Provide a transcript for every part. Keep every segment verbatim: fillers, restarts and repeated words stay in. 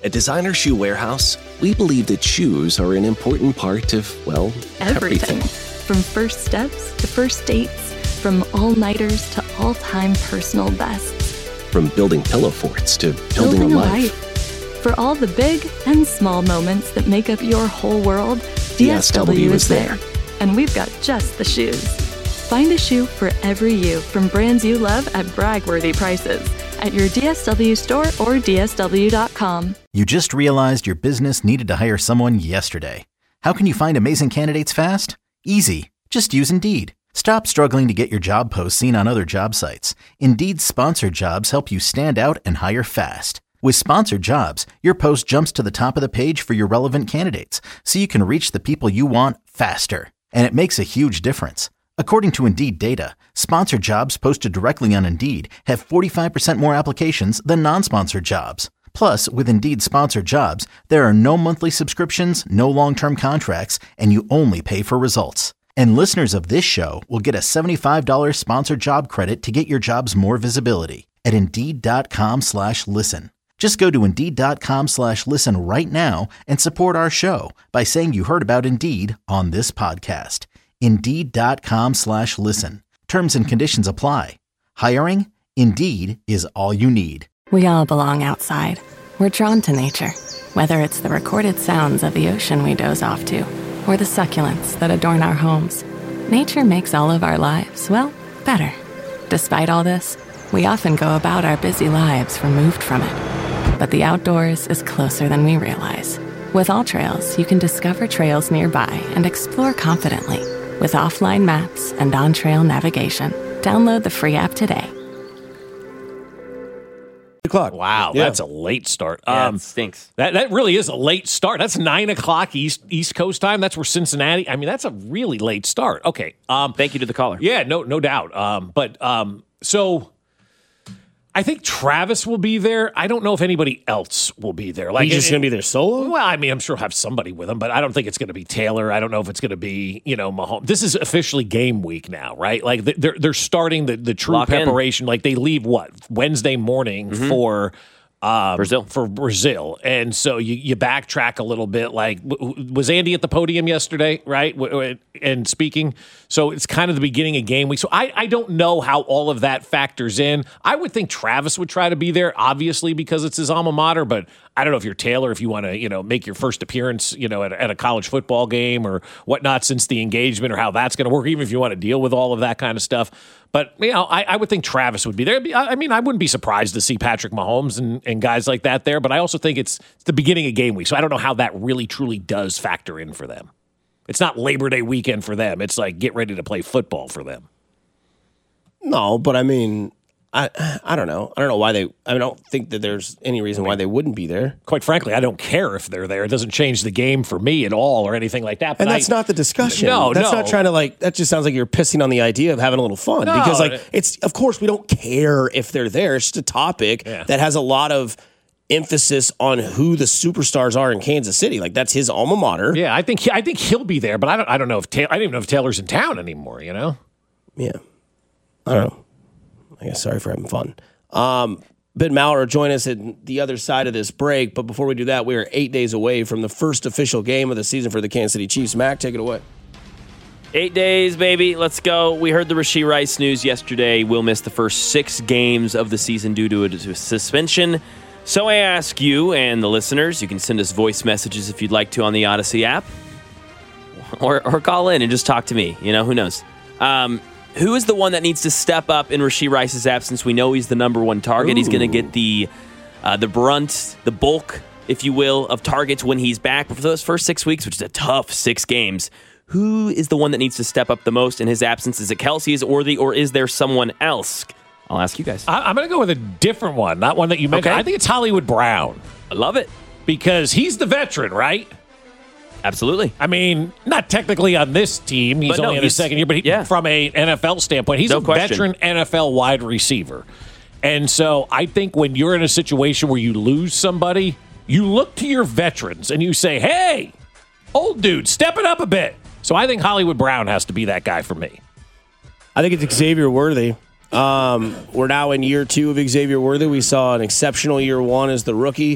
At Designer Shoe Warehouse, we believe that shoes are an important part of, well, everything. everything. From first steps to first dates, from all-nighters to all-time personal bests. From building pillow forts to building, Building a a life. life. For all the big and small moments that make up your whole world, D S W is there. And we've got just the shoes. Find a shoe for every you from brands you love at brag-worthy prices at your D S W store or D S W dot com. You just realized your business needed to hire someone yesterday. How can you find amazing candidates fast? Easy. Just use Indeed. Stop struggling to get your job posts seen on other job sites. Indeed's sponsored jobs help you stand out and hire fast. With sponsored jobs, your post jumps to the top of the page for your relevant candidates, so you can reach the people you want faster. And it makes a huge difference. According to Indeed data, sponsored jobs posted directly on Indeed have forty-five percent more applications than non-sponsored jobs. Plus, with Indeed sponsored jobs, there are no monthly subscriptions, no long-term contracts, and you only pay for results. And listeners of this show will get a seventy-five dollars sponsored job credit to get your jobs more visibility at Indeed.com slash listen. Just go to Indeed.com slash listen right now and support our show by saying you heard about Indeed on this podcast. Indeed.com slash listen. Terms and conditions apply. Hiring? Indeed is all you need. We all belong outside. We're drawn to nature, whether it's the recorded sounds of the ocean we doze off to, or the succulents that adorn our homes. Nature makes all of our lives, well, better. Despite all this, we often go about our busy lives removed from it. But the outdoors is closer than we realize. With AllTrails, you can discover trails nearby and explore confidently. With offline maps and on-trail navigation, download the free app today. O'clock. Wow, Yeah. that's a late start. Yeah, Um, it stinks. that that really is a late start. That's nine o'clock East East Coast time. That's where Cincinnati. I mean, that's a really late start. Okay. Um, Thank you to the caller. yeah, no, no doubt. Um, but um, so I think Travis will be there. I don't know if anybody else will be there. Like, He's just it- going to be there solo? Well, I mean, I'm sure he'll have somebody with him, but I don't think it's going to be Taylor. I don't know if it's going to be, you know, Mahomes. This is officially game week now, right? Like they're they're starting the, the true Lock in. preparation. Like they leave what Wednesday morning for um, Brazil. for Brazil, and so you you backtrack a little bit. Like w- w- was Andy at the podium yesterday, right? W- w- and speaking, so it's kind of the beginning of game week. So I I don't know how all of that factors in. I would think Travis would try to be there, obviously because it's his alma mater, but I don't know if you're Taylor, if you want to, you know, make your first appearance, you know, at, at a college football game or whatnot since the engagement or how that's going to work, even if you want to deal with all of that kind of stuff. But, you know, I, I would think Travis would be there. I I mean, I wouldn't be surprised to see Patrick Mahomes and, and guys like that there, but I also think it's, it's the beginning of game week. So I don't know how that really, truly does factor in for them. It's not Labor Day weekend for them. It's like get ready to play football for them. No, but I mean, I I don't know. I don't know why they. I don't think that there's any reason why they wouldn't be there. Quite frankly, I don't care if they're there. It doesn't change the game for me at all or anything like that. But And that's I, not the discussion. No, that's no. not trying to like. That just sounds like you're pissing on the idea of having a little fun No, because like it- it's. Of course, we don't care if they're there. It's just a topic Yeah. that has a lot of emphasis on who the superstars are in Kansas City. Like that's his alma mater. Yeah, I think he, I think he'll be there, but I don't I don't know if Taylor, I don't even know if Taylor's in town anymore. You know, Yeah. I don't know. I guess sorry for having fun. Um, Ben Maurer will join us at the other side of this break. But before we do that, we are eight days away from the first official game of the season for the Kansas City Chiefs. Mac, take it away. Eight days, baby. Let's go. We heard the Rashee Rice news yesterday. We'll miss the first six games of the season due to a to a suspension. So I ask you and the listeners, you can send us voice messages if you'd like to on the Odyssey app. Or, or call in and just talk to me. You know, who knows? Um, who is the one that needs to step up in Rashee Rice's absence? We know he's the number one target. Ooh. He's going to get the uh, the brunt, the bulk, if you will, of targets when he's back. But for those first six weeks, which is a tough six games, who is the one that needs to step up the most in his absence? Is it Kelsey? Is it Worthy? Or is there someone else? I'll ask you guys. I, I'm going to go with a different one, not one that you mentioned. Okay. I think it's Hollywood Brown. I love it. Because he's the veteran, right? Absolutely. I mean, not technically on this team. He's But no, only in his he's- second year, but he, yeah. from a N F L standpoint, he's No a question. veteran N F L wide receiver. And so I think when you're in a situation where you lose somebody, you look to your veterans and you say, hey, old dude, step it up a bit. So I think Hollywood Brown has to be that guy for me. I think it's Xavier Worthy. Um, we're now in year two of Xavier Worthy. We saw an exceptional year one as the rookie.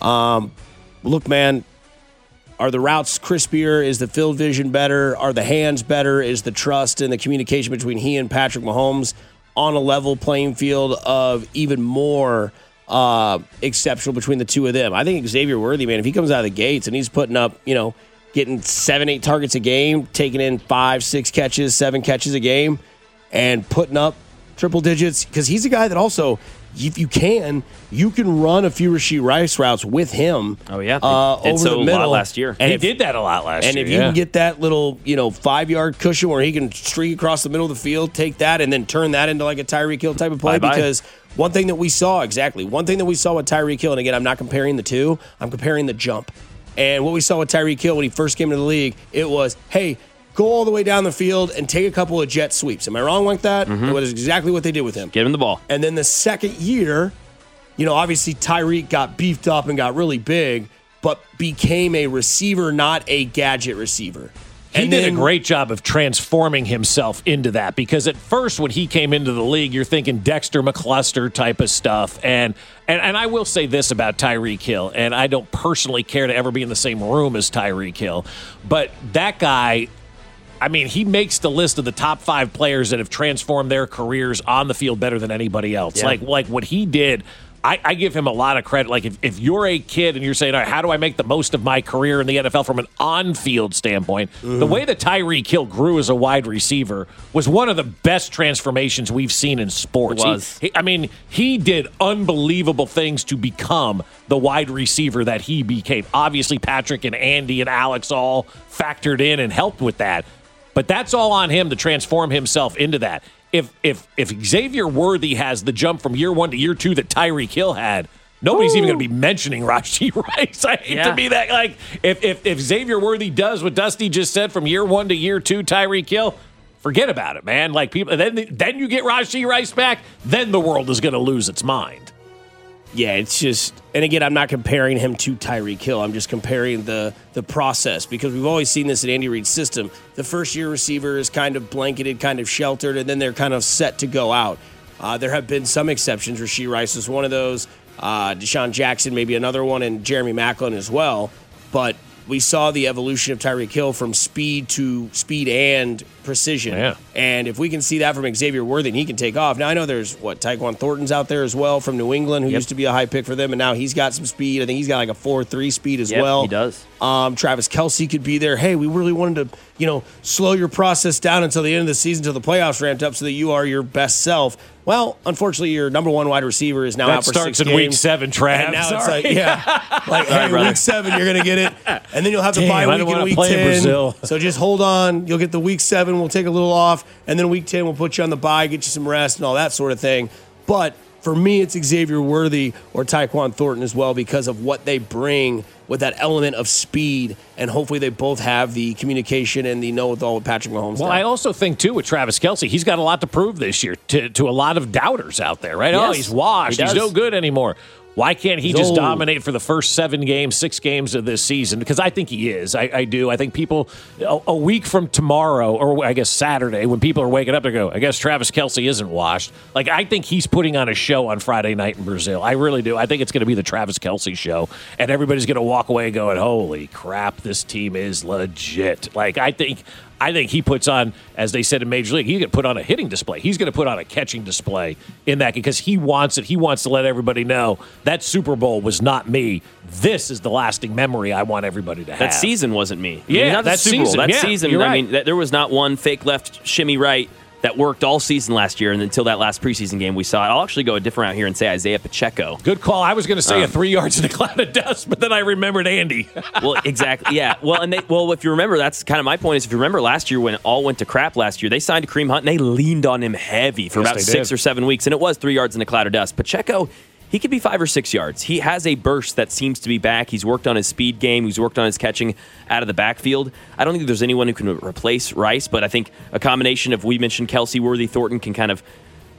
Um, look, man, are the routes crispier? Is the field vision better? Are the hands better? Is the trust and the communication between he and Patrick Mahomes on a level playing field of even more uh, exceptional between the two of them? I think Xavier Worthy, man, if he comes out of the gates and he's putting up, you know, getting seven, eight targets a game, taking in five, six catches, seven catches a game, and putting up triple digits, because he's a guy that also, if you can, you can run a few Rashee Rice routes with him. Oh, yeah. Uh, Did over so the middle. a lot last year. And he if, did that a lot last and year. if you yeah. can get that little, you know, five-yard cushion where he can streak across the middle of the field, take that, and then turn that into like a Tyreek Hill type of play. Bye-bye. Because one thing that we saw, exactly, one thing that we saw with Tyreek Hill, and again, I'm not comparing the two, I'm comparing the jump. And what we saw with Tyreek Hill when he first came into the league, it was, hey, go all the way down the field and take a couple of jet sweeps. Am I wrong like that? Mm-hmm. That was exactly what they did with him. Give him the ball. And then the second year, you know, obviously Tyreek got beefed up and got really big, but became a receiver, not a gadget receiver. He And did then- a great job of transforming himself into that, because at first when he came into the league, you're thinking Dexter McCluster type of stuff. And and, and I will say this about Tyreek Hill, and I don't personally care to ever be in the same room as Tyreek Hill, but that guy, I mean, he makes the list of the top five players that have transformed their careers on the field better than anybody else. Yeah. Like like what he did, I, I give him a lot of credit. Like if, if you're a kid and you're saying, all right, how do I make the most of my career in the N F L from an on-field standpoint, mm. the way that Tyreek Hill grew as a wide receiver was one of the best transformations we've seen in sports. It was. He, he, I mean, he did unbelievable things to become the wide receiver that he became. Obviously, Patrick and Andy and Alex all factored in and helped with that. But that's all on him to transform himself into that. If if if Xavier Worthy has the jump from year one to year two that Tyreek Hill had, nobody's Ooh. even going to be mentioning Rashee Rice. I hate yeah. to be that. Like, if, if if Xavier Worthy does what Dusty just said from year one to year two, Tyreek Hill, forget about it, man. Like people, then then you get Rashee Rice back, then the world is going to lose its mind. Yeah, it's just, and again, I'm not comparing him to Tyreek Hill. I'm just comparing the the process, because we've always seen this in Andy Reid's system. The first year receiver is kind of blanketed, kind of sheltered, and then they're kind of set to go out. Uh, there have been some exceptions. Rashee Rice is one of those. Uh, Deshaun Jackson, maybe another one, and Jeremy Maclin as well. But we saw the evolution of Tyreek Hill from speed to speed and precision. Yeah. And if we can see that from Xavier Worthy, and he can take off. Now, I know there's, what, Tyquan Thornton's out there as well from New England, who yep. used to be a high pick for them, and now he's got some speed. I think he's got like a four three speed as yep, well. he does. Um, Travis Kelce could be there. Hey, we really wanted to, you know, slow your process down until the end of the season, until the playoffs ramped up so that you are your best self. Well, unfortunately, your number one wide receiver is now that out for starts six in games. week seven, Trav. And now Sorry. it's like, yeah, like, Sorry, hey, brother. week seven, you're going to get it. And then you'll have the Damn, bye I week don't in wanna week play in ten. Brazil. So just hold on. You'll get the week seven. We'll take a little off. And then week ten, we'll put you on the bye, get you some rest and all that sort of thing. But for me, it's Xavier Worthy or Tyquan Thornton as well, because of what they bring with that element of speed, and hopefully they both have the communication and the know-it-all with Patrick Mahomes. Well, now. I also think, too, with Travis Kelce, he's got a lot to prove this year to, to a lot of doubters out there, right? Yes, oh, he's washed. he He's does. no good anymore. Why can't he He's just old. dominate for the first seven games, six games of this season? Because I think he is. I, I do. I think people, a, a week from tomorrow, or I guess Saturday, when people are waking up, they go, I guess Travis Kelce isn't washed. Like, I think he's putting on a show on Friday night in Brazil. I really do. I think it's going to be the Travis Kelce show, and everybody's going to walk away going, holy crap, this team is legit. Like, I think... I think he puts on, as they said in Major League, he's going to put on a hitting display. He's going to put on a catching display in that, because he wants it. He wants to let everybody know that Super Bowl was not me. This is the lasting memory I want everybody to have. That season wasn't me. I Yeah, mean, not the that Super Bowl. season. That Yeah, season, you're I right. mean, that, there was not one fake left, shimmy right that worked all season last year, and until that last preseason game we saw it. I'll actually go a different route here and say Isaiah Pacheco. Good call. I was going to say Um, a three yards in a cloud of dust, but then I remembered Andy. Well, exactly. Yeah. Well, and they, well, if you remember, that's kind of my point. Is if you remember last year when it all went to crap last year, they signed Kareem Hunt and they leaned on him heavy for Yes, about they six did. or seven weeks, and it was three yards in a cloud of dust. Pacheco, he could be five or six yards. He has a burst that seems to be back. He's worked on his speed game. He's worked on his catching out of the backfield. I don't think there's anyone who can replace Rice, but I think a combination of, we mentioned Kelce, Worthy, Thornton can kind of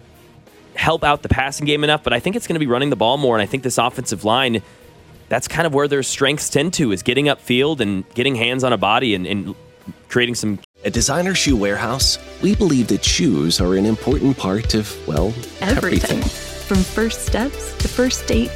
help out the passing game enough, but I think it's going to be running the ball more, and I think this offensive line, that's kind of where their strengths tend to, is getting upfield and getting hands on a body and, and creating some... At Designer Shoe Warehouse, we believe that shoes are an important part of, well, Everything. everything. From first steps to first dates,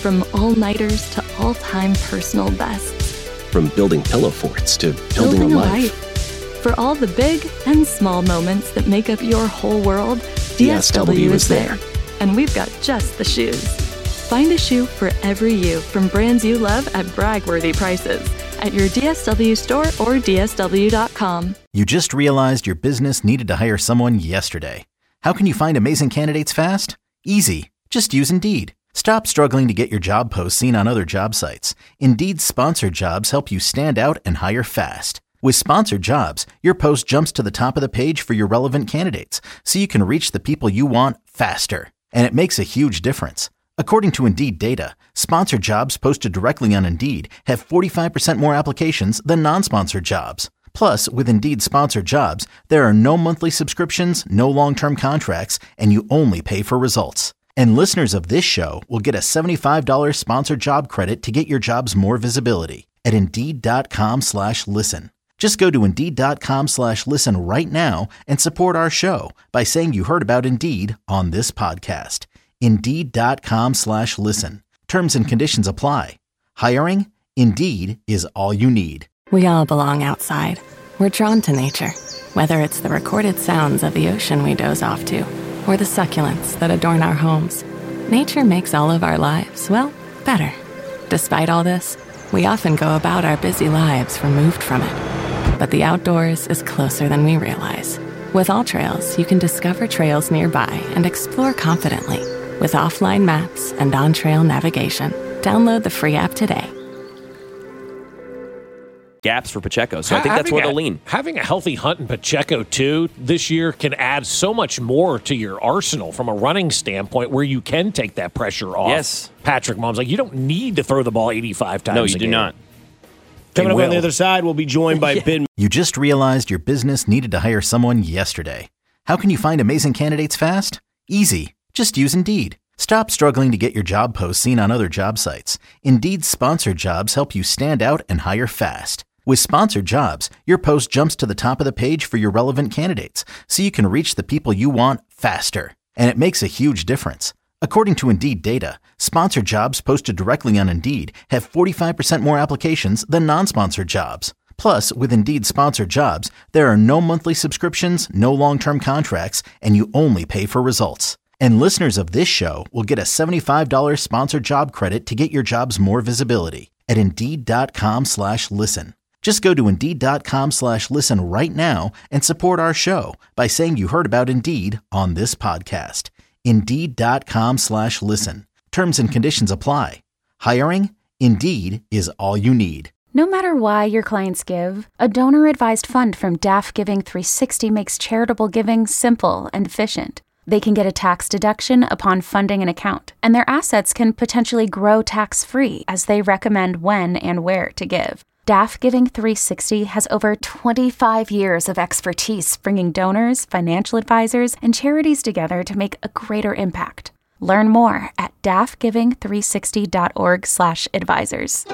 From all-nighters to all-time personal bests. From building pillow forts to building, Building a a life. life. For all the big and small moments that make up your whole world, D S W is there. And we've got just the shoes. Find a shoe for every you from brands you love at brag-worthy prices at your D S W store or D S W dot com. You just realized your business needed to hire someone yesterday. How can you find amazing candidates fast? Easy. Just use Indeed. Stop struggling to get your job posts seen on other job sites. Indeed's sponsored jobs help you stand out and hire fast. With sponsored jobs, your post jumps to the top of the page for your relevant candidates, so you can reach the people you want faster. And it makes a huge difference. According to Indeed data, sponsored jobs posted directly on Indeed have forty-five percent more applications than non-sponsored jobs. Plus, with Indeed sponsored jobs, there are no monthly subscriptions, no long-term contracts, and you only pay for results. And listeners of this show will get a seventy-five dollars sponsored job credit to get your jobs more visibility at Indeed.com slash listen. Just go to Indeed.com slash listen right now and support our show by saying you heard about Indeed on this podcast. Indeed.com slash listen. Terms and conditions apply. Hiring? Indeed is all you need. We all belong outside. We're drawn to nature, whether it's the recorded sounds of the ocean we doze off to, or the succulents that adorn our homes. Nature makes all of our lives, well, better. Despite all this, we often go about our busy lives removed from it. But the outdoors is closer than we realize. With AllTrails, you can discover trails nearby and explore confidently. With offline maps and on-trail navigation, download the free app today. Gaps for Pacheco, so I think that's where they'll lean. Having a healthy Hunt and Pacheco, too, this year can add so much more to your arsenal from a running standpoint where you can take that pressure off. Yes. Patrick Mahomes, like, you don't need to throw the ball eighty-five times No, you a do game. not. Coming up will. on the other side, we'll be joined by Yeah. Ben. You just realized your business needed to hire someone yesterday. How can you find amazing candidates fast? Easy. Just use Indeed. Stop struggling to get your job posts seen on other job sites. Indeed's sponsored jobs help you stand out and hire fast. With sponsored jobs, your post jumps to the top of the page for your relevant candidates, so you can reach the people you want faster. And it makes a huge difference. According to Indeed data, sponsored jobs posted directly on Indeed have forty-five percent more applications than non-sponsored jobs. Plus, with Indeed sponsored jobs, there are no monthly subscriptions, no long-term contracts, and you only pay for results. And listeners of this show will get a seventy-five dollars sponsored job credit to get your jobs more visibility at Indeed.com slash listen. Just go to Indeed.com slash listen right now and support our show by saying you heard about Indeed on this podcast. Indeed.com slash listen. Terms and conditions apply. Hiring? Indeed is all you need. No matter why your clients give, a donor-advised fund from D A F Giving three sixty makes charitable giving simple and efficient. They can get a tax deduction upon funding an account, and their assets can potentially grow tax-free as they recommend when and where to give. D A F Giving three sixty has over twenty-five years of expertise bringing donors, financial advisors, and charities together to make a greater impact. Learn more at D A F giving three sixty dot org slash advisors.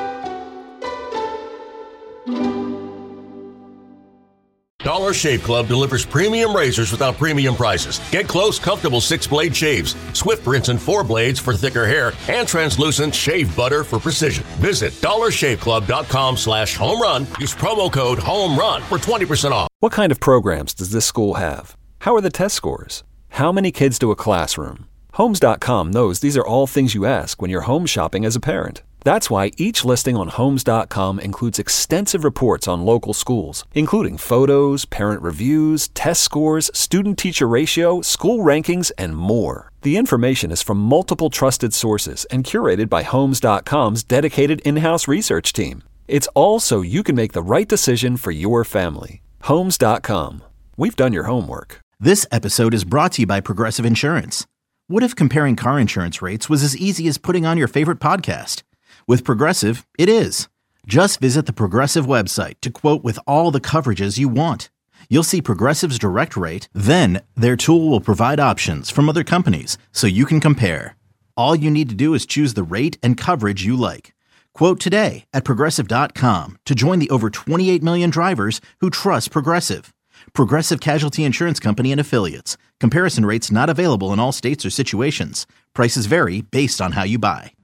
Dollar Shave Club delivers premium razors without premium prices. Get close, comfortable six-blade shaves, swift rinse and four blades for thicker hair, and translucent shave butter for precision. Visit dollar shave club dot com slash home run. Use promo code HOMERUN for twenty percent off. What kind of programs does this school have? How are the test scores? How many kids do a classroom? Homes dot com knows these are all things you ask when you're home shopping as a parent. That's why each listing on Homes dot com includes extensive reports on local schools, including photos, parent reviews, test scores, student-teacher ratio, school rankings, and more. The information is from multiple trusted sources and curated by Homes dot com's dedicated in-house research team. It's all so you can make the right decision for your family. Homes dot com. We've done your homework. This episode is brought to you by Progressive Insurance. What if comparing car insurance rates was as easy as putting on your favorite podcast? With Progressive, it is. Just visit the Progressive website to quote with all the coverages you want. You'll see Progressive's direct rate, then their tool will provide options from other companies so you can compare. All you need to do is choose the rate and coverage you like. Quote today at Progressive dot com to join the over twenty-eight million drivers who trust Progressive. Progressive Casualty Insurance Company and Affiliates. Comparison rates not available in all states or situations. Prices vary based on how you buy.